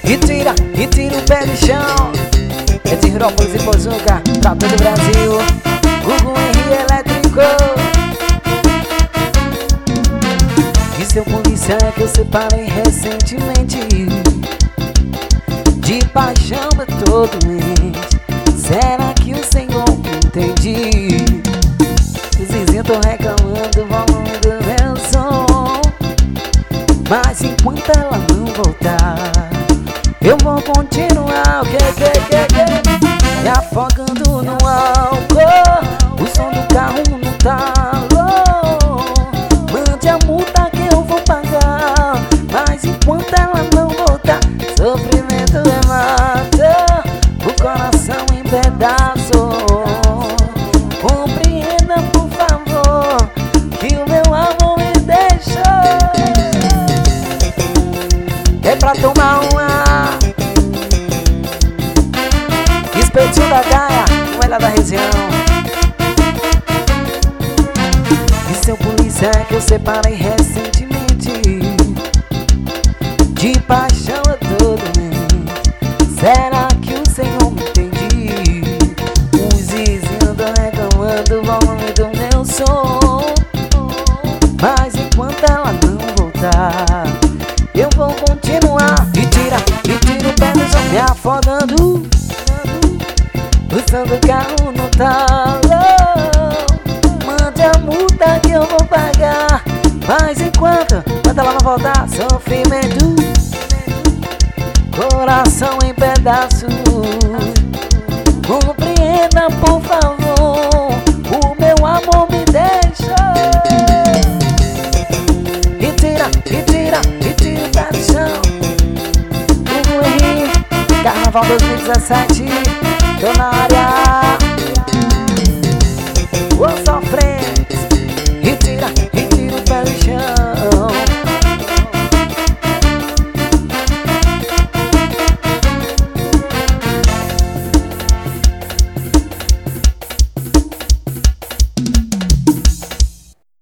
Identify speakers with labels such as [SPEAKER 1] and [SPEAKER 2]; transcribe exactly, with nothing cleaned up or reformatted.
[SPEAKER 1] E tira, e tira o pé do chão. É de Hirópolis e Pojuca pra todo o Brasil. Gugu Henry Elétrico. E seu polícia é que eu separei recentemente. De paixão pra todo mês. Será que o Senhor me entende? Os vizinhos tão reclamando o volume do meu som. Mas enquanto ela não voltar, eu vou continuar, o que, que, que, que? Me afogando no álcool. O som do carro no talo. Mande a multa que eu vou pagar. Mas enquanto ela não voltar, sofrimento é mata, o coração em pedaços. Compreenda, por favor, que o meu amor me deixou. É pra tomar uma espetinho da Gaia, moela da região. E seu polícia é que eu separei recentemente. De paixão a todo mês. Será que o Senhor me entende? Os vizinhos tão reclamando o volume do meu som. Mas enquanto ela não voltar, eu vou continuar. E tira, e tira o pé do chão, me afogando. O som do carro no talo. Mande a multa que eu vou pagar. Mas enquanto, enquanto ela não voltar, sofrimento, coração em pedaços. Compreenda, por favor, o meu amor me deixa. E tira, e tira, e tira o pé do chão. Gugu Henry, Carnaval dois mil e dezessete, tô na área.